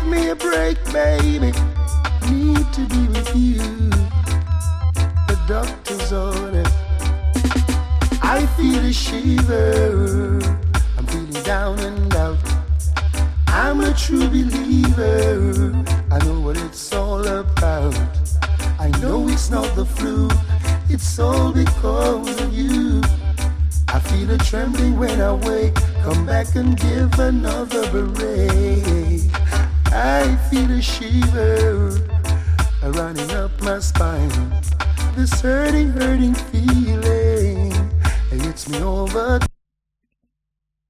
me a break, baby. Need to be with you. The doctor's order. I feel a shiver. I'm feeling down and out. I'm a true believer. I know what it's all about. I know it's not the flu. It's all because of you. I feel a trembling when I wake. Come back and give another break. I feel a shiver running up my spine. This hurting feeling hits me over